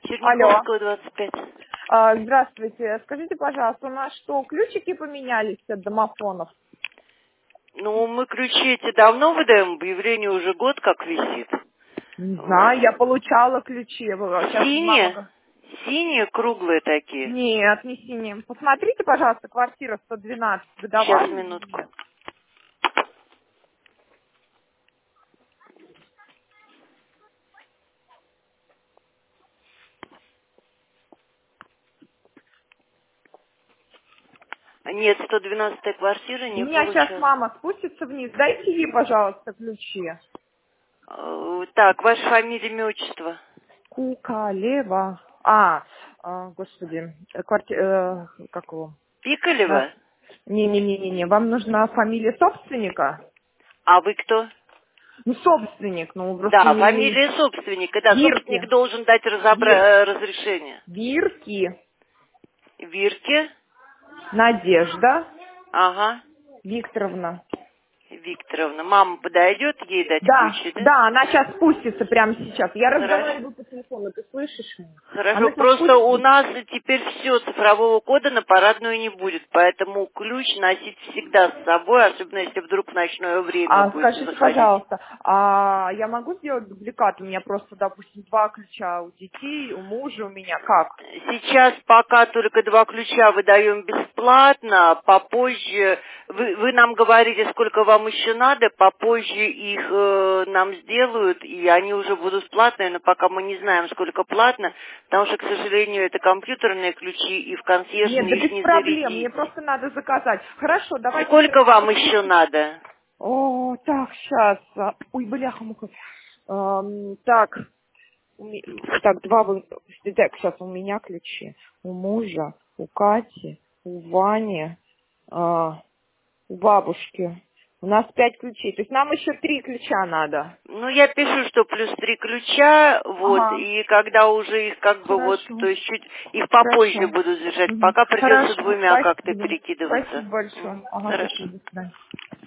Алло. Черниковского, 25. Здравствуйте. Скажите, пожалуйста, у нас что, ключики поменялись от домофонов? Ну, мы ключи эти давно выдаем, объявление уже год как висит. Не Вот. знаю, я получала ключи. Сейчас мама... Синие? Синие, круглые такие. Нет, не синие. Посмотрите, пожалуйста, квартира 112 Сейчас, выдавали или минутку. нет? Нет, 112-я квартира У не меня сейчас получала. мама спустится вниз. Дайте ей, пожалуйста, ключи. Так, ваша фамилия, имя, отчество. Кукалева. Господи, как его? Пикалева? Не-не-не-не, вам нужна фамилия собственника? А вы кто? Ну, собственник, ну, просто Да, не... фамилия собственника. Да, собственник Вирки. должен дать разрешение. Вирки. Вирки? Надежда Ага. Викторовна. Викторовна. Мама подойдет ей дать Да, ключи, да? да, она сейчас спустится прямо сейчас. Я Хорошо. разговариваю по телефону, ты слышишь меня? Хорошо, Она сейчас просто у спустится. нас теперь все, цифрового кода на парадную не будет, поэтому ключ носить всегда с собой, особенно если вдруг в ночное время будете Скажите, заходить. пожалуйста, я могу сделать дубликат? У меня просто, допустим, 2 ключа у детей, у мужа, у меня. Как? Сейчас пока только 2 ключа выдаем бесплатно, попозже, вы нам говорите, сколько вам еще надо, попозже их нам сделают, и они уже будут платные, но пока мы не знаем, сколько платно, потому что, к сожалению, это компьютерные ключи, и в консьерж Нет, да мы их без не проблем, мне зарядите. просто надо заказать. Хорошо, давайте Сколько тогда вам еще подпишите. надо? О, так, сейчас. Ой, бляха-муха. Так, так, так, сейчас у меня ключи. У мужа, у Кати, у Вани, у бабушки. У нас 5 ключей. То есть нам еще 3 ключа надо. Ну, я пишу, что плюс 3 ключа, вот, Ага, и когда уже их как бы вот, хорошо, то есть чуть, их попозже хорошо. буду держать, Мгм. пока придется Хорошо, двумя как-то спасибо. перекидываться. Спасибо большое. Мгм. Ага, Хорошо. спасибо, до свидания.